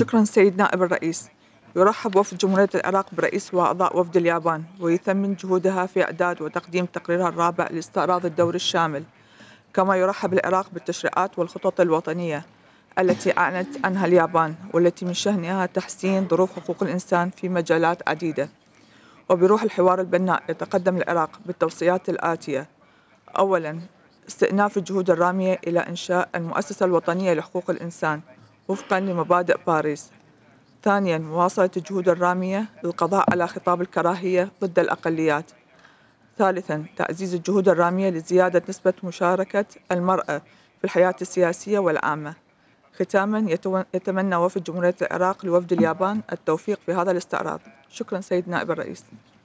شكرا سيد نائب الرئيس. يرحب وفد جمهورية العراق برئيس وأعضاء وفد اليابان، ويثمن جهودها في إعداد وتقديم تقريرها الرابع لاستعراض الدور الشامل. كما يرحب العراق بالتشريعات والخطط الوطنية التي أعلنت عنها اليابان، والتي من شأنها تحسين ظروف حقوق الإنسان في مجالات عديدة. وبروح الحوار البناء يتقدم العراق بالتوصيات الآتية: أولاً، استئناف الجهود الرامية إلى إنشاء المؤسسة الوطنية لحقوق الإنسان وفقاً لمبادئ باريس. ثانياً، مواصلة الجهود الرامية للقضاء على خطاب الكراهية ضد الأقليات. ثالثاً، تعزيز الجهود الرامية لزيادة نسبة مشاركة المرأة في الحياة السياسية والعامة. ختاماً، يتمنى وفد جمهورية العراق لوفد اليابان التوفيق في هذا الاستعراض. شكراً سيد نائب الرئيس.